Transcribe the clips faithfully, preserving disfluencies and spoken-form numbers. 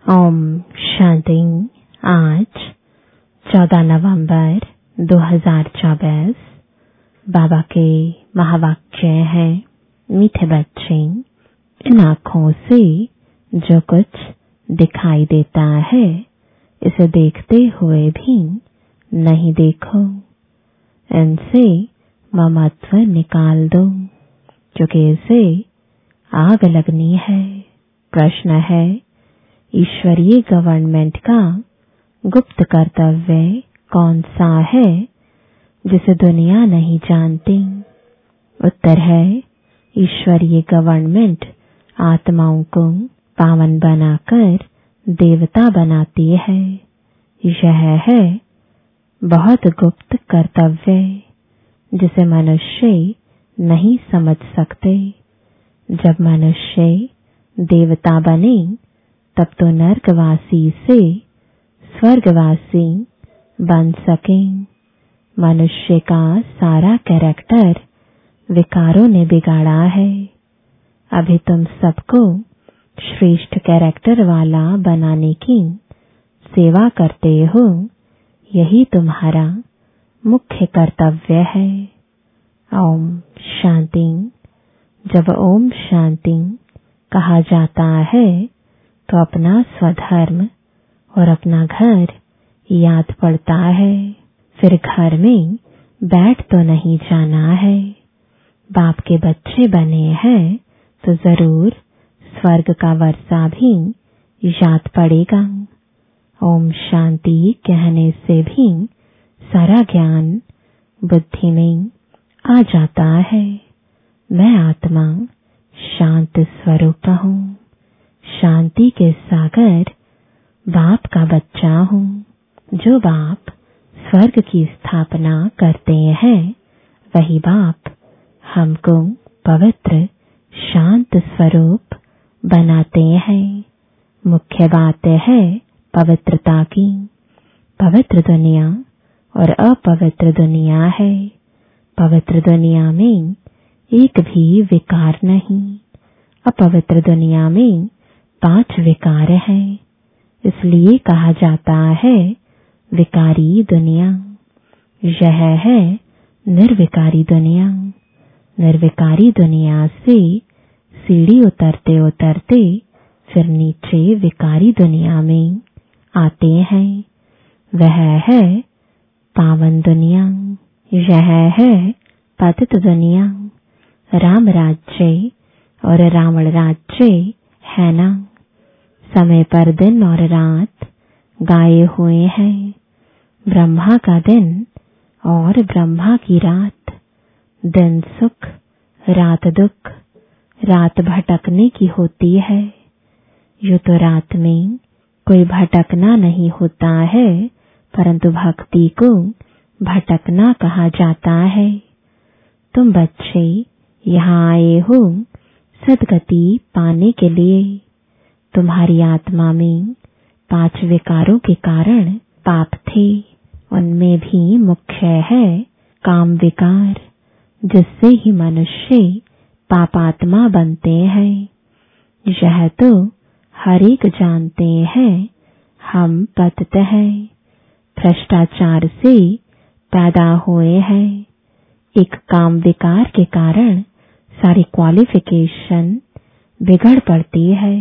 ओम शांति। आज चौदह नवंबर दो हज़ार चौबीस। बाबा के महावाक्य है, मीठे बच्चे, इन आँखों से जो कुछ दिखाई देता है इसे देखते हुए भी नहीं देखो। इनसे ममत्व निकाल दो, क्योंकि इसे आग लगनी है। प्रश्न है, ईश्वरीय गवर्नमेंट का गुप्त कर्तव्य कौन सा है जिसे दुनिया नहीं जानती? उत्तर है, ईश्वरीय गवर्नमेंट आत्माओं को पावन बनाकर देवता बनाती है। यह है बहुत गुप्त कर्तव्य जिसे मनुष्य नहीं समझ सकते। जब मनुष्य देवता बने तब तो नरकवासी से स्वर्गवासी बन सके। मनुष्य का सारा कैरेक्टर विकारों ने बिगाड़ा है। अभी तुम सबको श्रेष्ठ कैरेक्टर वाला बनाने की सेवा करते हो। यही तुम्हारा मुख्य कर्तव्य है। ओम शांति। जब ओम शांति कहा जाता है तो अपना स्वधर्म और अपना घर याद पड़ता है। फिर घर में बैठ तो नहीं जाना है। बाप के बच्चे बने हैं तो जरूर स्वर्ग का वर्षा भी याद पड़ेगा। ओम शांति कहने से भी सारा ज्ञान बुद्धि में आ जाता है। मैं आत्मा शांत स्वरूप हूँ। शांति के सागर बाप का बच्चा हूँ। जो बाप स्वर्ग की स्थापना करते हैं वही बाप हमको पवित्र शांत स्वरूप बनाते हैं। मुख्य बात है पवित्रता की। पवित्र दुनिया और अपवित्र दुनिया है। पवित्र दुनिया में एक भी विकार नहीं। अपवित्र दुनिया में पांच विकार हैं। इसलिए कहा जाता है विकारी दुनिया। यह है निर्विकारी दुनिया। निर्विकारी दुनिया से सीढ़ी उतरते उतरते फिर नीचे विकारी दुनिया में आते हैं। वह है पावन दुनिया। यह है पतित दुनिया। राम राज्य और रावण राज्य है ना। समय पर दिन और रात गाए हुए हैं। ब्रह्मा का दिन और ब्रह्मा की रात। दिन सुख रात दुख। रात भटकने की होती है। यूं तो रात में कोई भटकना नहीं होता है, परंतु भक्ति को भटकना कहा जाता है। तुम बच्चे यहाँ आए हो सद्गति पाने के लिए। तुम्हारी आत्मा में पांच विकारों के कारण पाप थे। उनमें भी मुख्य है काम विकार, जिससे ही मनुष्य पापात्मा बनते हैं। यह तो हर एक जानते हैं हम पतित हैं। भ्रष्टाचार से पैदा हुए हैं। एक काम विकार के कारण सारी क्वालिफिकेशन बिगड़ पड़ती है।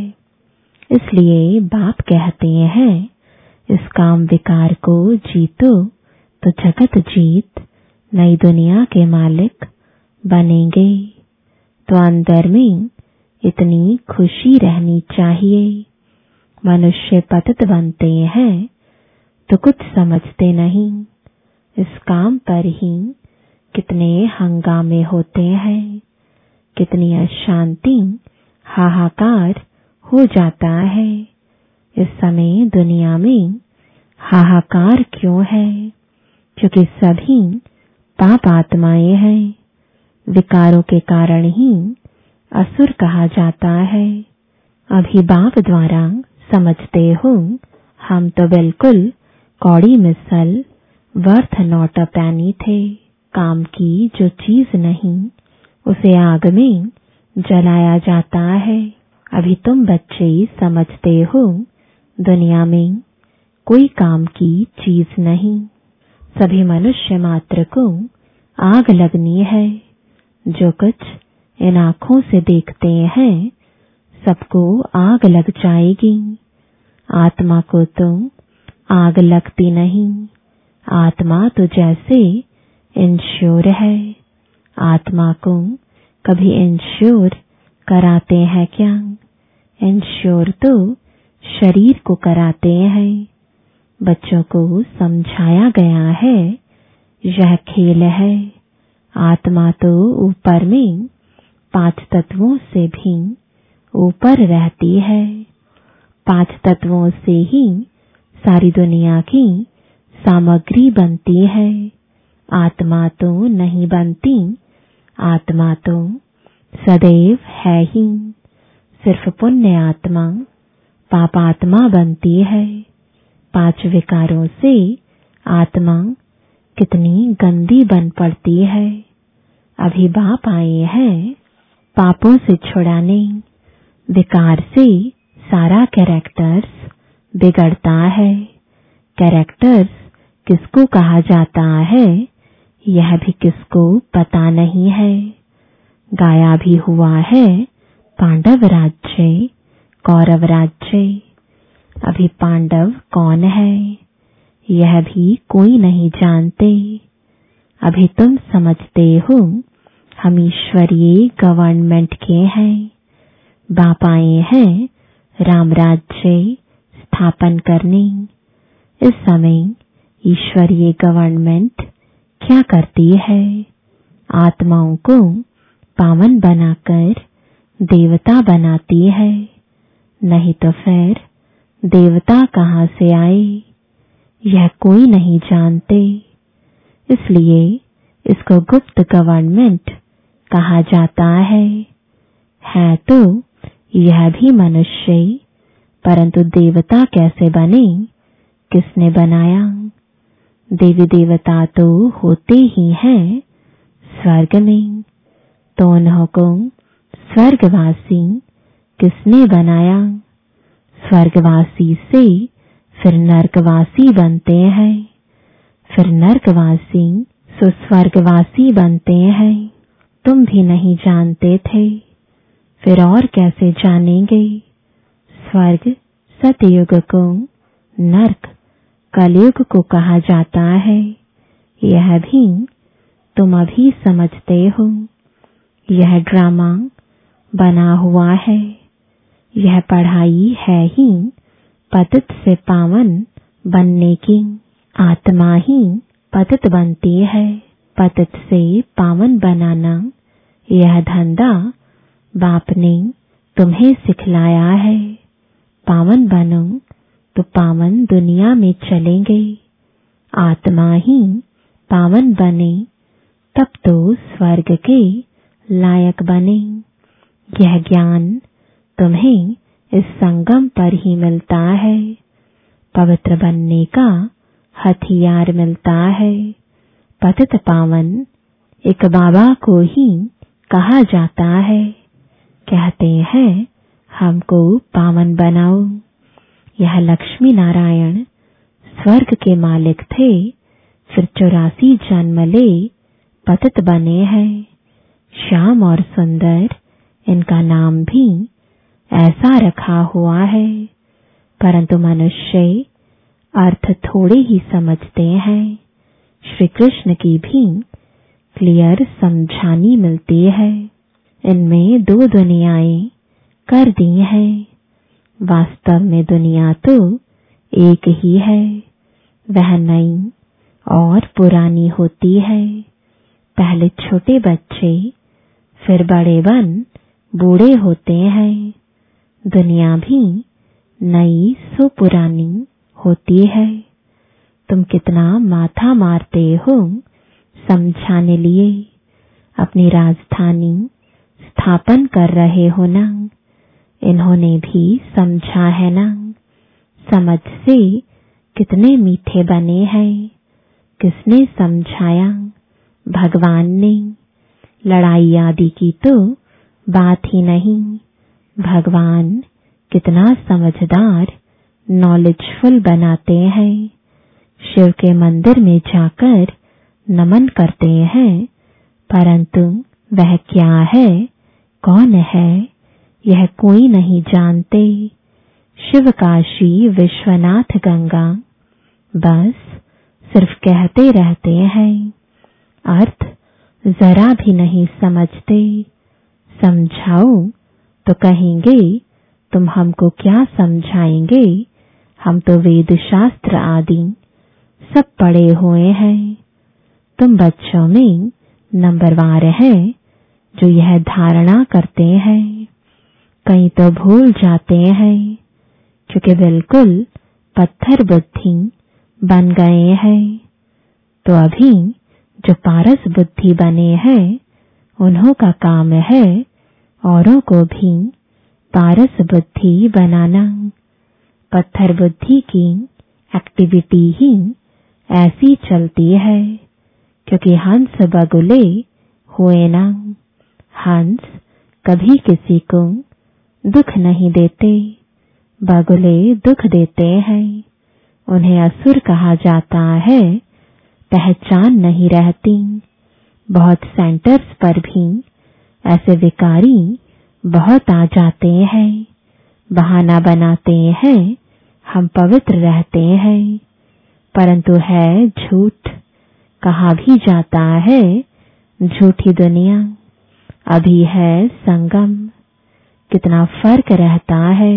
इसलिए बाप कहते हैं इस काम विकार को जीतो तो जगत जीत नई दुनिया के मालिक बनेंगे। तो अंदर में इतनी खुशी रहनी चाहिए। मनुष्य पतित बनते हैं तो कुछ समझते नहीं। इस काम पर ही कितने हंगामे होते हैं। कितनी अशांति हाहाकार हो जाता है। इस समय दुनिया में हाहाकार क्यों है? क्योंकि सभी पाप आत्माएं हैं। विकारों के कारण ही असुर कहा जाता है। अभी बाप द्वारा समझते हो हम तो बिल्कुल कौड़ी मिसल वर्थ नॉट अ पैनी थे। काम की जो चीज नहीं उसे आग में जलाया जाता है। अभी तुम बच्चे समझते हो दुनिया में कोई काम की चीज नहीं। सभी मनुष्य मात्र को आग लगनी है। जो कुछ इन आँखों से देखते हैं सबको आग लग जाएगी। आत्मा को तो आग लगती नहीं। आत्मा तो जैसे इंश्योर है। आत्मा को कभी इंश्योर कराते हैं क्या? इंश्योर तो शरीर को कराते हैं। बच्चों को समझाया गया है यह खेल है। आत्मा तो ऊपर में पांच तत्वों से भी ऊपर रहती है। पांच तत्वों से ही सारी दुनिया की सामग्री बनती है। आत्मा तो नहीं बनती। आत्मा तो सदैव है ही। सिर्फ पुण्य आत्मा पापात्मा बनती है। पांच विकारों से आत्मा कितनी गंदी बन पड़ती है। अभी बाप आए हैं पापों से छुड़ाने। विकार से सारा कैरेक्टर्स बिगड़ता है। कैरेक्टर्स किसको कहा जाता है यह भी किसको पता नहीं है। गाया भी हुआ है पांडव राज्य कौरव राज्य। अभी पांडव कौन है यह भी कोई नहीं जानते। अभी तुम समझते हो हम ईश्वरीय गवर्नमेंट के हैं। बाप आए हैं राम राज्य स्थापन करने। इस समय ईश्वरीय गवर्नमेंट क्या करती है? आत्माओं को पावन बनाकर देवता बनाती है। नहीं तो फिर देवता कहाँ से आए यह कोई नहीं जानते। इसलिए इसको गुप्त गवर्नमेंट कहा जाता है। है तो यह भी मनुष्य, परंतु देवता कैसे बने, किसने बनाया? देवी देवता तो होते ही हैं स्वर्ग में, तो उन्हों को स्वर्गवासी किसने बनाया? स्वर्गवासी से फिर नरकवासी बनते हैं, फिर नरकवासी सो स्वर्गवासी बनते हैं। तुम भी नहीं जानते थे, फिर और कैसे जानेंगे? स्वर्ग सतयुग को, नरक कलयुग को कहा जाता है। यह भी तुम अभी समझते हो। यह ड्रामा बना हुआ है। यह पढ़ाई है ही पतित से पावन बनने की। आत्मा ही पतित बनती है। पतित से पावन बनाना यह धंधा बाप ने तुम्हें सिखलाया है। पावन बनो तो पावन दुनिया में चलेंगे। आत्मा ही पावन बने तब तो स्वर्ग के लायक बने। यह ज्ञान तुम्हें इस संगम पर ही मिलता है। पवित्र बनने का हथियार मिलता है। पतित पावन एक बाबा को ही कहा जाता है। कहते हैं हमको पावन बनाओ। यह लक्ष्मी नारायण स्वर्ग के मालिक थे, फिर चौरासी जन्म ले पतित बने हैं। श्याम और सुंदर इनका नाम भी ऐसा रखा हुआ है, परंतु मनुष्य अर्थ थोड़े ही समझते हैं। श्री कृष्ण की भी क्लियर समझानी मिलती है। इनमें दो दुनियाएं कर दी हैं। वास्तव में दुनिया तो एक ही है। वह नई और पुरानी होती है। पहले छोटे बच्चे, फिर बड़े बन बूढ़े होते हैं। दुनिया भी नई सो पुरानी होती है। तुम कितना माथा मारते हो समझाने लिए। अपनी राजधानी स्थापन कर रहे हो ना। इन्होंने भी समझा है ना। समझ से कितने मीठे बने हैं। किसने समझाया? भगवान ने। लड़ाई आदि की तो बात ही नहीं। भगवान कितना समझदार नॉलेजफुल बनाते हैं, शिव के मंदिर में जाकर नमन करते हैं, परंतु वह क्या है, कौन है, यह कोई नहीं जानते। शिव काशी विश्वनाथ गंगा बस सिर्फ कहते रहते हैं, अर्थ जरा भी नहीं समझते। समझाओ तो कहेंगे तुम हमको क्या समझाएंगे, हम तो वेद शास्त्र आदि सब पढ़े हुए हैं। तुम बच्चों में नंबरवार हैं जो यह धारणा करते हैं। कई तो भूल जाते हैं क्योंकि बिल्कुल पत्थर बुद्धि बन गए हैं। तो अभी जो पारस बुद्धि बने हैं उन्हों का काम है औरों को भी पारस बुद्धि बनाना। पत्थर बुद्धि की एक्टिविटी ही ऐसी चलती है क्योंकि हंस बगुले हुए ना। हंस कभी किसी को दुख नहीं देते, बगुले दुख देते हैं। उन्हें असुर कहा जाता है, पहचान नहीं रहती। बहुत सेंटर्स पर भी ऐसे विकारी बहुत आ जाते हैं, बहाना बनाते हैं हम पवित्र रहते हैं, परंतु है झूठ। कहा भी जाता है झूठी दुनिया। अभी है संगम। कितना फर्क रहता है।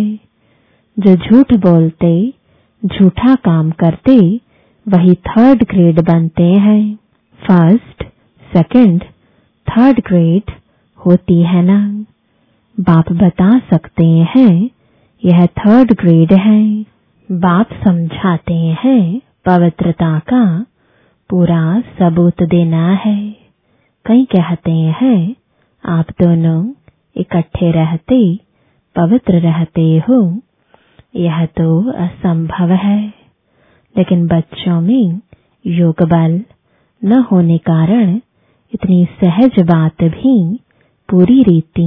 जो झूठ बोलते, झूठा काम करते, वही थर्ड ग्रेड बनते हैं। फर्स्ट, सेकंड, थर्ड ग्रेड होती है ना। बाप बता सकते हैं यह थर्ड ग्रेड है। बाप समझाते हैं पवित्रता का पूरा सबूत देना है। कई कहते हैं आप दोनों इकट्ठे रहते पवित्र रहते हो, यह तो असंभव है। लेकिन बच्चों में योग बल न होने कारण इतनी सहज बात भी पूरी रीति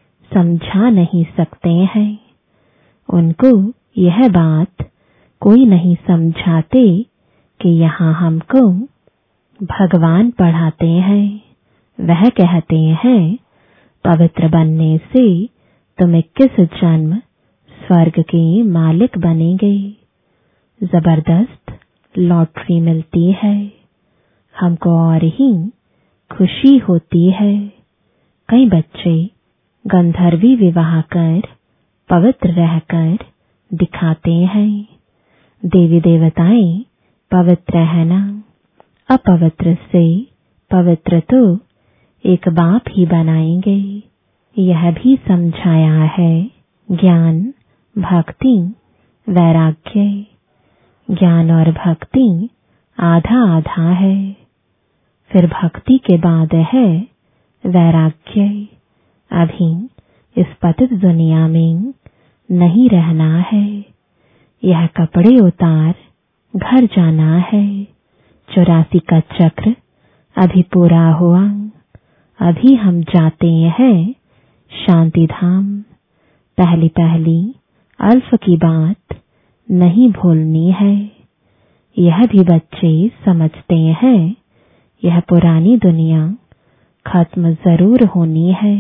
समझा नहीं सकते हैं। उनको यह बात कोई नहीं समझाते कि यहाँ हमको भगवान पढ़ाते हैं। वह कहते हैं पवित्र बनने से तुम इक्कीस जन्म स्वर्ग के मालिक बनेंगे। जबरदस्त लॉटरी मिलती है। हमको और ही खुशी होती है। कई बच्चे गंधर्वी विवाह कर पवित्र रहकर दिखाते हैं। देवी देवताएं पवित्र है ना। अपवित्र से पवित्र तो एक बाप ही बनाएंगे। यह भी समझाया है ज्ञान, भक्ति, वैराग्य। ज्ञान और भक्ति आधा आधा है। फिर भक्ति के बाद है वैराग्य। अभी इस पतित दुनिया में नहीं रहना है। यह कपड़े उतार घर जाना है। चौरासी का चक्र अभी पूरा हुआ। अभी हम जाते हैं शांति धाम। पहली पहली अल्फ की बात नहीं भूलनी है। यह भी बच्चे समझते हैं यह पुरानी दुनिया खत्म जरूर होनी है।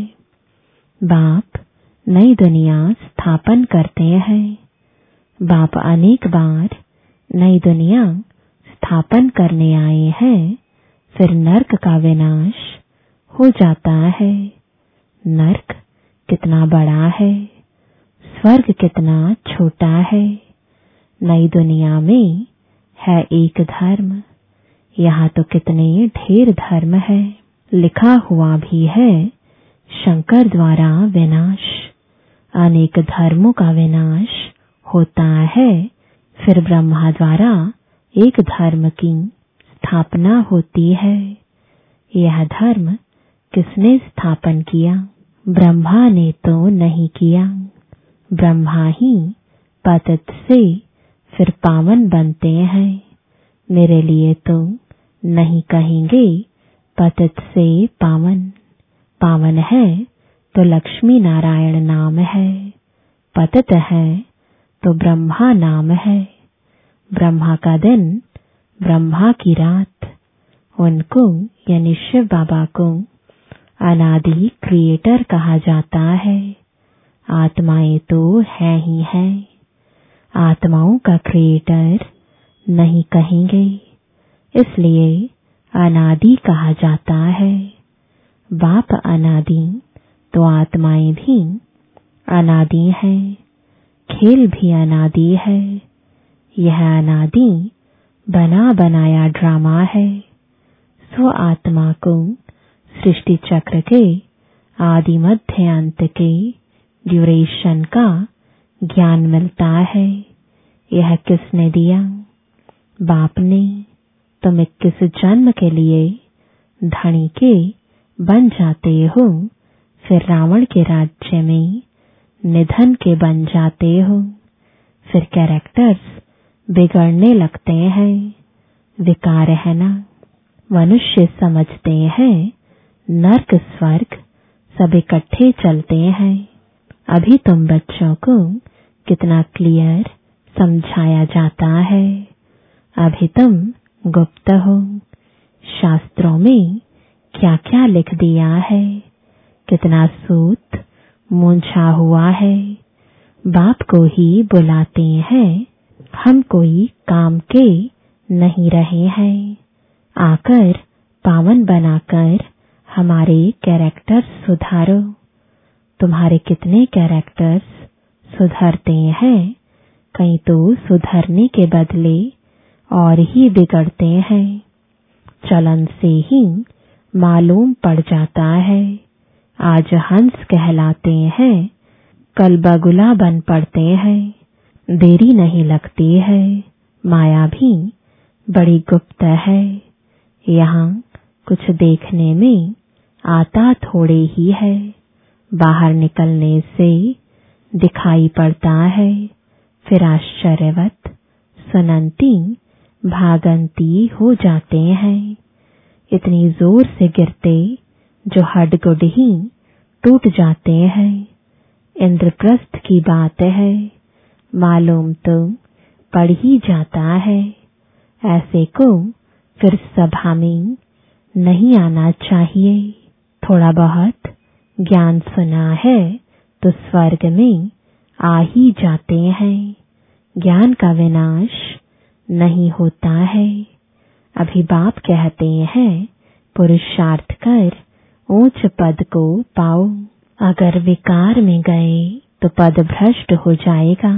बाप नई दुनिया स्थापन करते हैं। बाप अनेक बार नई दुनिया स्थापन करने आए हैं। फिर नर्क का विनाश हो जाता है। नर्क कितना बड़ा है, स्वर्ग कितना छोटा है। नई दुनिया में है एक धर्म, यहाँ तो कितने ढेर धर्म है। लिखा हुआ भी है शंकर द्वारा विनाश। अनेक धर्मों का विनाश होता है। फिर ब्रह्मा द्वारा एक धर्म की स्थापना होती है। यह धर्म किसने स्थापन किया? ब्रह्मा ने तो नहीं किया। ब्रह्मा ही पतित से फिर पावन बनते हैं। मेरे लिए तो नहीं कहेंगे पतित से पावन। पावन है तो लक्ष्मी नारायण नाम है। पतित है तो ब्रह्मा नाम है। ब्रह्मा का दिन, ब्रह्मा की रात। उनको यानी शिव बाबा को अनादि क्रिएटर कहा जाता है। आत्माएं तो है ही है, आत्माओं का क्रिएटर नहीं कहेंगे, इसलिए अनादि कहा जाता है। बाप अनादि तो आत्माएं भी अनादि है, खेल भी अनादि है। यह अनादि बना बनाया ड्रामा है। सो आत्मा को सृष्टि चक्र के आदि मध्य अंत के ड्यूरेशन का ज्ञान मिलता है। यह किसने दिया? बाप ने। तुम इक्कीस जन्म के लिए धनी के बन जाते हो, फिर रावण के राज्य में निधन के बन जाते हो। फिर कैरेक्टर्स बिगड़ने लगते हैं। विकार है ना। मनुष्य समझते हैं नर्क स्वर्ग सब इकट्ठे चलते हैं। अभी तुम बच्चों को कितना क्लियर समझाया जाता है। अभी तुम गुप्त हो। शास्त्रों में क्या क्या लिख दिया है, कितना सूत मूंझा हुआ है। बाप को ही बुलाते हैं, हम कोई काम के नहीं रहे हैं। आकर पावन बनाकर हमारे कैरेक्टर्स सुधारो। तुम्हारे कितने कैरेक्टर्स सुधरते हैं, कहीं तो सुधरने के बदले और ही बिगड़ते हैं। चलन से ही मालूम पड़ जाता है। आज हंस कहलाते हैं, कल बगुला बन पड़ते हैं। देरी नहीं लगती है। माया भी बड़ी गुप्त है। यहाँ कुछ देखने में आता थोड़े ही है, बाहर निकलने से दिखाई पड़ता है। फिर आश्चर्यवत सुनंती भागंती हो जाते हैं। इतनी जोर से गिरते जो हड्ड ही टूट जाते हैं। इंद्रप्रस्थ की बात है, मालूम तो पड़ ही जाता है। ऐसे को फिर सभा में नहीं आना चाहिए। थोड़ा बहुत ज्ञान सुना है तो स्वर्ग में आ ही जाते हैं। ज्ञान का विनाश नहीं होता है। अभी बाप कहते हैं पुरुषार्थ कर ऊंच पद को पाओ। अगर विकार में गए तो पद भ्रष्ट हो जाएगा।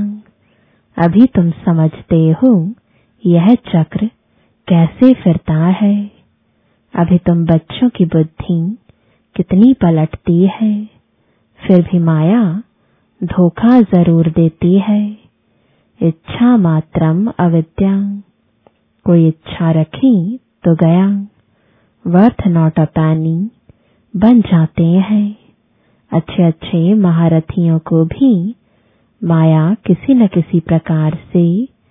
अभी तुम समझते हो यह चक्र कैसे फिरता है। अभी तुम बच्चों की बुद्धि कितनी पलटती है, फिर भी माया धोखा जरूर देती है। इच्छा मात्रम अविद्या। कोई इच्छा रखी तो गया, वर्थ नॉट अ पैनी बन जाते हैं। अच्छे अच्छे महारथियों को भी माया किसी न किसी प्रकार से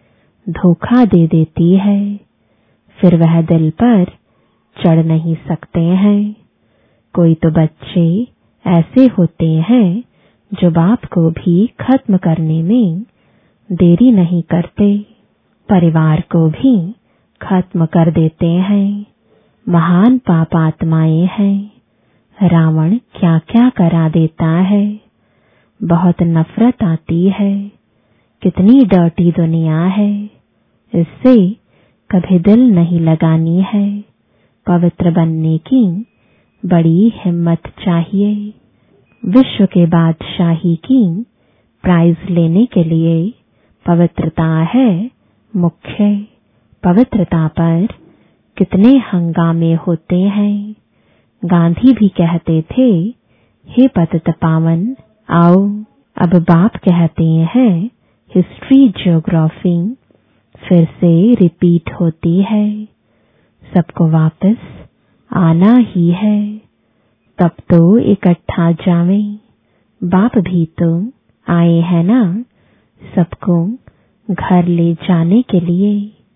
धोखा दे देती है। फिर वह दिल पर चढ़ नहीं सकते हैं। कोई तो बच्चे ऐसे होते हैं जो बाप को भी खत्म करने में देरी नहीं करते, परिवार को भी खत्म कर देते हैं। महान पाप आत्माएं हैं। रावण क्या क्या करा देता है। बहुत नफरत आती है। कितनी डर्टी दुनिया है। इससे कभी दिल नहीं लगानी है। पवित्र बनने की बड़ी हिम्मत चाहिए। विश्व के बादशाही की प्राइज लेने के लिए पवित्रता है मुख्य। पवित्रता पर कितने हंगामे होते हैं। गांधी भी कहते थे, हे पतित पावन आओ। अब बाप कहते हैं हिस्ट्री ज्योग्राफी फिर से रिपीट होती है। सबको वापस आना ही है। तब तो इकट्ठा जावे। बाप भी तो आए हैं ना सबको घर ले जाने के लिए।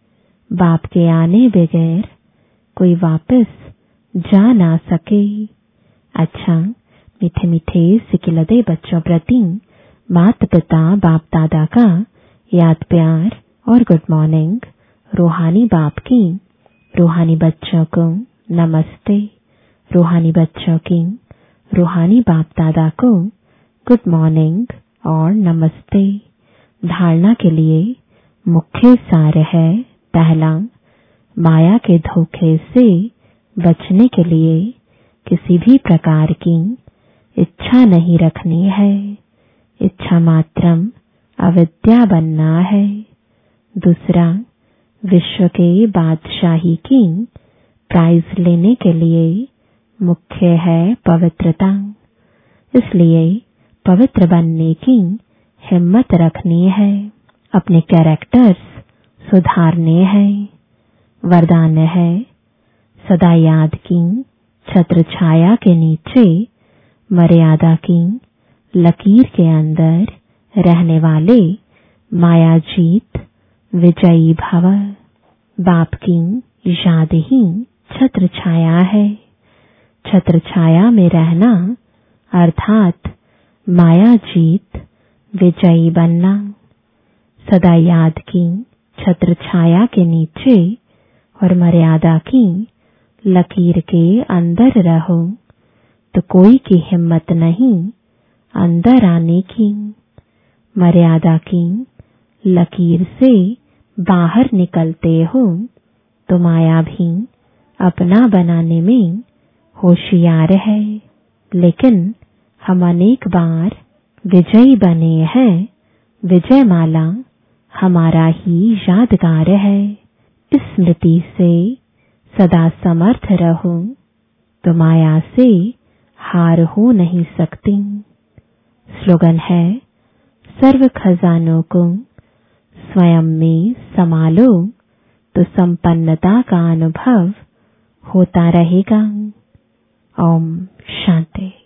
बाप के आने बगैर कोई वापस जा ना सके। अच्छा, मीठे मीठे सिकिलदे बच्चों प्रति माता पिता बाप दादा का याद प्यार और गुड मॉर्निंग रूहानी बाप की। रूहानी बच्चों को नमस्ते। रूहानी बच्चों की रूहानी बाप दादा को गुड मॉर्निंग और नमस्ते। धारणा के लिए मुख्य सार है, पहला, माया के धोखे से बचने के लिए किसी भी प्रकार की इच्छा नहीं रखनी है। इच्छा मात्रम अविद्या बनना है। दूसरा, विश्व के बादशाही की प्राइज लेने के लिए मुख्य है पवित्रता। इसलिए पवित्र बनने की हिम्मत रखनी है, अपने कैरेक्टर्स सुधारने हैं। वरदान है, सदा याद की छत्र छाया के नीचे मर्यादा की लकीर के अंदर रहने वाले माया जीत विजयी भव। बाप की याद ही छत्र छाया है। छत्र छाया में रहना अर्थात माया जीत विजयी बनना। सदा याद की छत्र छाया के नीचे और मर्यादा की लकीर के अंदर रहो तो कोई की हिम्मत नहीं अंदर आने की। मर्यादा की लकीर से बाहर निकलते हो तो माया भी अपना बनाने में होशियार है। लेकिन हम अनेक बार विजयी बने हैं। विजय माला हमारा ही यादगार है। इस स्मृति से सदा समर्थ रहो तो माया से हार हो नहीं सकती। स्लोगन है, सर्व खजानों को स्वयं में संभालो तो संपन्नता का अनुभव होता रहेगा। ओम शांति।